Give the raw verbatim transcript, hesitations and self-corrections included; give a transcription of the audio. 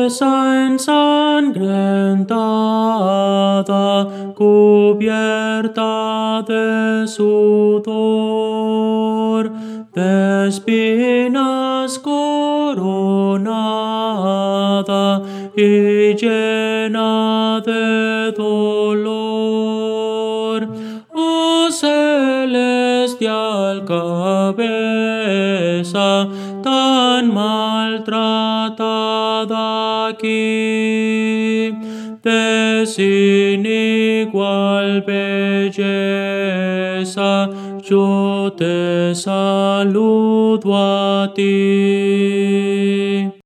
cabeza ensangrentada, cubierta de sudor, de espinas coronada y llena de dolor. Oh celestial cabeza, tan maltratada aquí, de sin igual belleza, yo te saludo a ti.